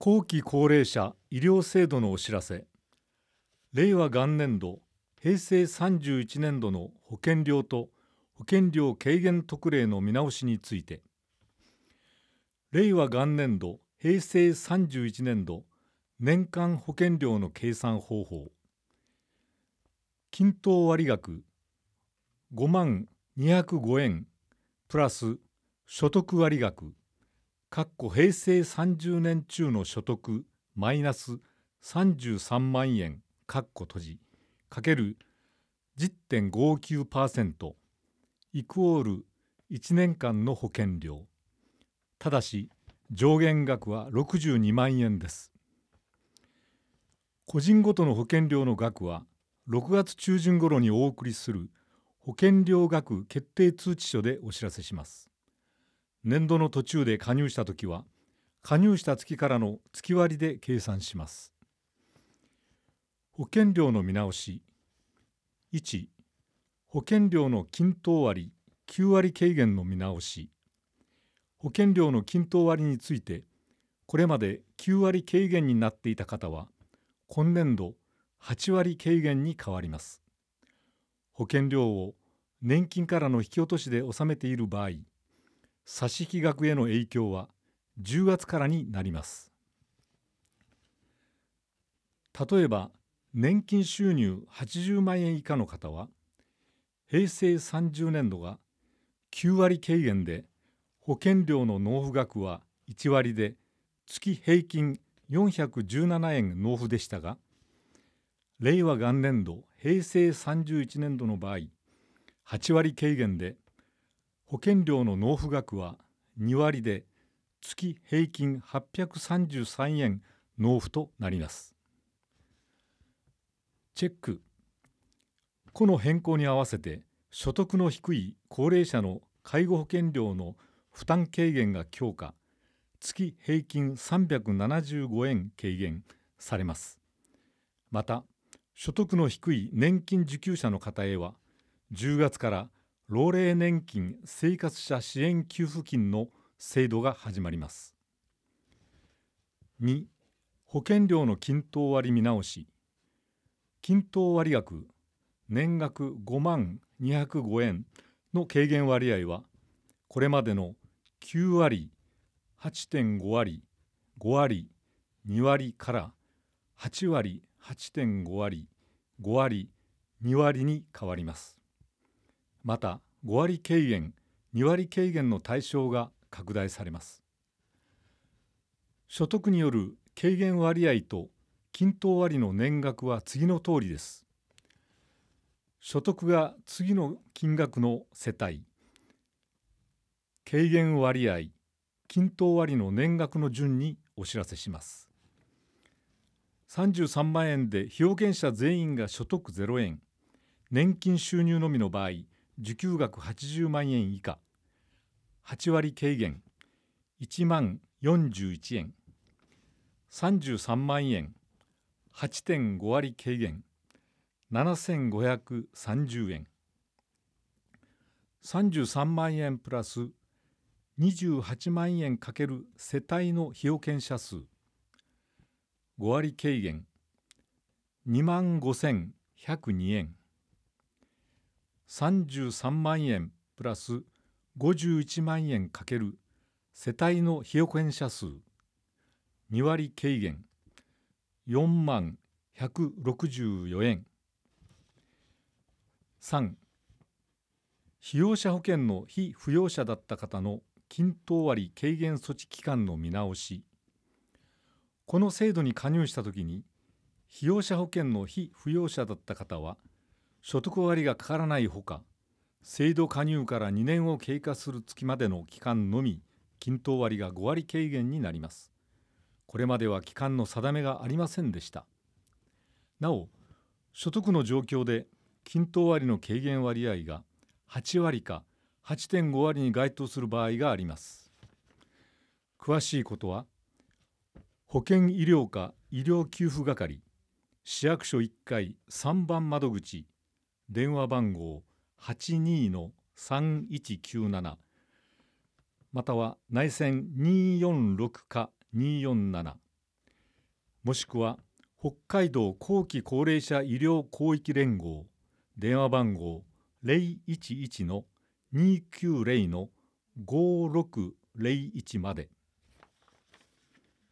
後期高齢者医療制度のお知らせ。令和元年度平成31年度の保険料と保険料軽減特例の見直しについて。令和元年度平成31年度年間保険料の計算方法。均等割額50205円プラス所得割額平成30年中の所得マイナス33万円閉じかける 10.59% イコール1年間の保険料。ただし上限額は62万円です。個人ごとの保険料の額は6月中旬頃にお送りする保険料額決定通知書でお知らせします。年度の途中で加入したときは加入した月からの月割で計算します。保険料の見直し。1、保険料の均等割9割軽減の見直し。保険料の均等割についてこれまで9割軽減になっていた方は今年度8割軽減に変わります。保険料を年金からの引き落としで納めている場合、差引額への影響は10月からになります。例えば年金収入80万円以下の方は平成30年度が9割軽減で保険料の納付額は1割で月平均417円納付でしたが、令和元年度平成31年度の場合8割軽減で保険料の納付額は2割で月平均833円納付となります。チェック。この変更に合わせて所得の低い高齢者の介護保険料の負担軽減が強化、月平均375円軽減されます。また、所得の低い年金受給者の方へは、10月から老齢年金生活者支援給付金の制度が始まります。2、保険料の均等割見直し。均等割額年額5万205円の軽減割合は、これまでの9割、8.5割、5割、2割から8割、8.5割、5割、2割に変わります。また、5割軽減、2割軽減の対象が拡大されます。所得による軽減割合と均等割の年額は次のとおりです。所得が次の金額の世帯、軽減割合、均等割の年額の順にお知らせします。33万円で被保険者全員が所得0円、年金収入のみの場合、受給額80万円以下、8割軽減、1万41円、33万円、8.5 割軽減、7530円、33万円プラス28万円×世帯の被保険者数、5割軽減、25,102円、33万円プラス51万円×世帯の被保険者数、2割軽減、40,164円。3、被用者保険の被扶養者だった方の均等割軽減措置期間の見直し。この制度に加入したときに、被用者保険の被扶養者だった方は、所得割がかからないほか、制度加入から2年を経過する月までの期間のみ、均等割が5割軽減になります。これまでは期間の定めがありませんでした。なお、所得の状況で均等割の軽減割合が8割か 8.5 割に該当する場合があります。詳しいことは、保険医療課医療給付係、市役所1階3番窓口、電話番号 82-3197、または内線246か247 もしくは北海道後期高齢者医療広域連合電話番号011-290-5601まで。